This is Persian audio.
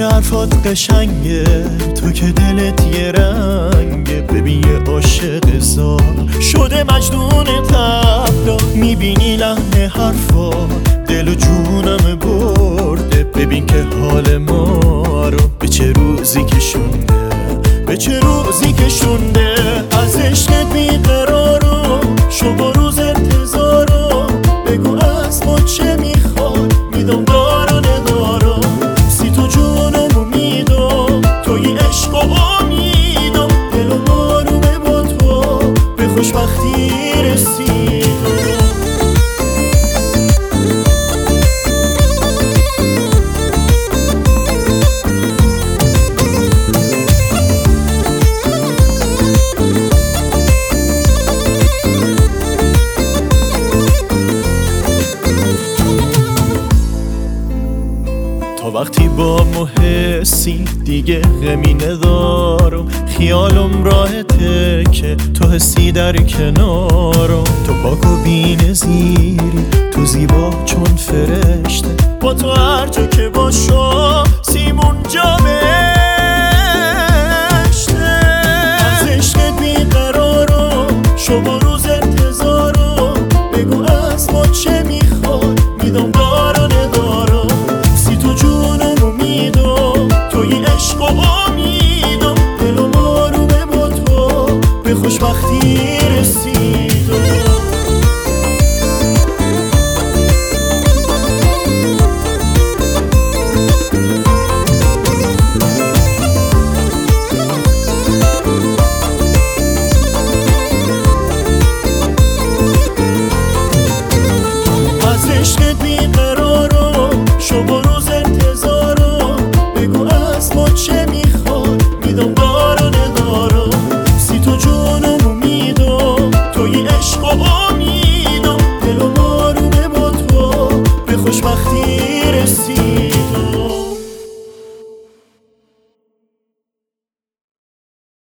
که حرفات قشنگه، تو که دلت یه رنگه. ببین یه عاشق زار شده مجنون تبلا، میبینی لحن حرفات دل و جونم برده. ببین که حال ما رو به چه روزی کشونده، به چه روزی کشونده. از عشقت بیقرارو شما روز انتظارو، بگو از ما چه میخواد، میدم دارا ندارا. سی تو جونمو میدم، توی عشق و امیدم. دل و بارونه با تو به خوشبختی رسیدم. تا وقتی با محسی دیگه غمی ندارم، خیالم راحته که تو حسی در کنارم. تو پاک و بی‌نظیری، تو زیبا چون فرشته، با تو هر جا که باشم سیمون جا بهشته. از عشقت بیقرارم شما روز انتظارم، بگو از ما چه میخواد، میدم دارا ندارم. جونمو میدم، توی عشق و امیدم. دل و بارونه با تو به خوشبختی رسید.